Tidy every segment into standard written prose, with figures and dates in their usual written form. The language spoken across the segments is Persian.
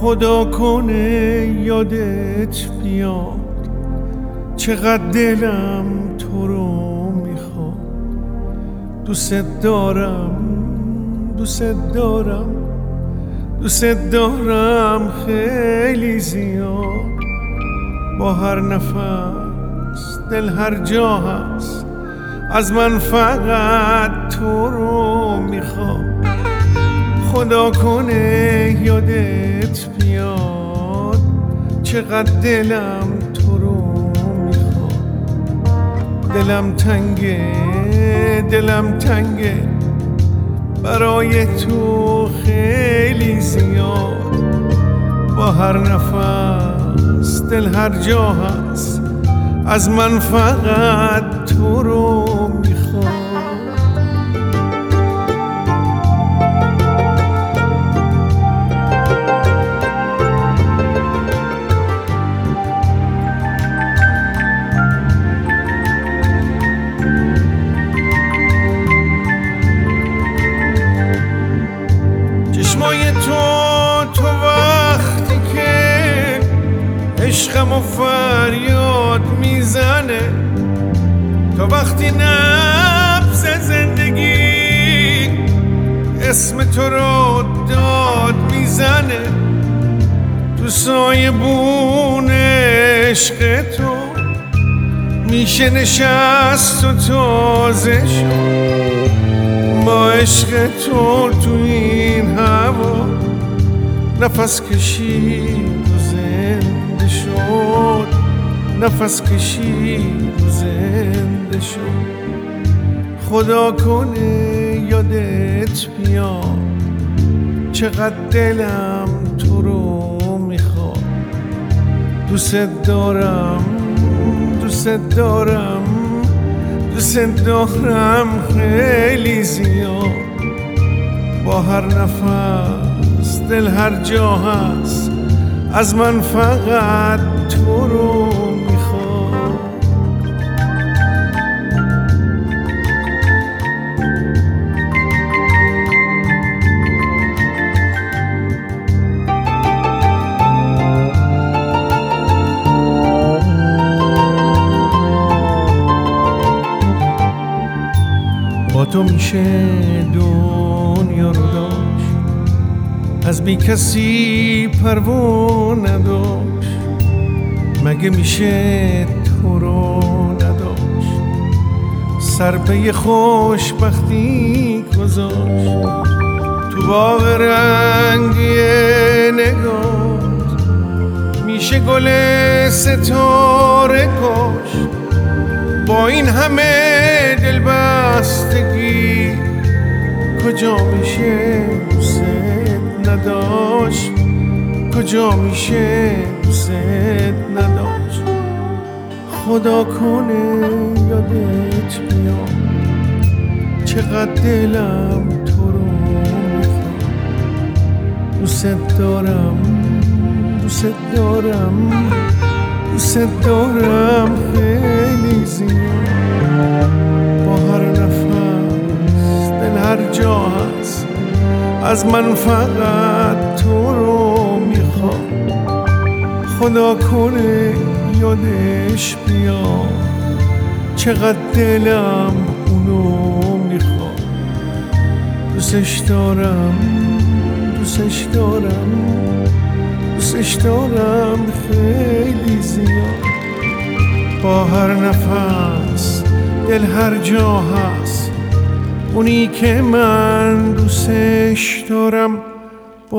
خدا کنه یادت بیاد چقدر دلم تو رو میخواد. دوست دارم دوست دارم دوست دارم خیلی زیاد. با هر نفس دل هر جا هست از من فقط تو رو میخواد. خدا کنه یادت بیاد چقدر دلم تو رو میخواد. دلم تنگه برای تو خیلی زیاد. با هر نفس دل هر جا هست از من فقط تو رو میخواد. چشمای تو وقتی که عشقم و فریاد میزنه، تا وقتی نبض زندگی اسم تو رو داد میزنه. تو سایبون عشق تو میشه نشست و تازه شد. با عشق تو این هوا نفس کشید و زنده شد. نفس کشید و زنده شد. خدا کنه یادت بیاد چقدر دلم تو رو میخواد. دوست دارم دوست دارم دوست دارم خیلی زیاد. با هر نفس دل هر جا هست از من فقط تو رو میخواد. با تو میشه دنیا رو داشت، از بی کسی پروا نداشت. مگه میشه تو رو نداشت، سر به خوشبختی گذاشت. تو باغ رنگی نگات میشه گل ستاره کاشت. با این همه دلبستگی کجا میشه دوست نداشت، کجا میشه دوست نداشت. خدا کنه یادت بیاد چقدر دلم تو رو میخواد. دوست دارم دوست دارم دوست دارم خیلی زیاد. با هر نفس دل هر جا هست از من فقط تو رو میخواد. خدا کنه یادش بیاد چقدر دلم اونو میخواد. دوستش دارم دوستش دارم دوستش دارم خیلی زیاد. با هر نفس دل هر جا هست اونی که من دوستش دارم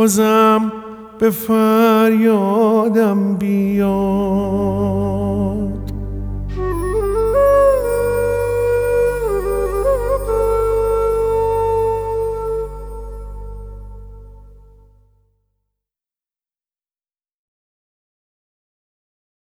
بازم به فریادم بیاد.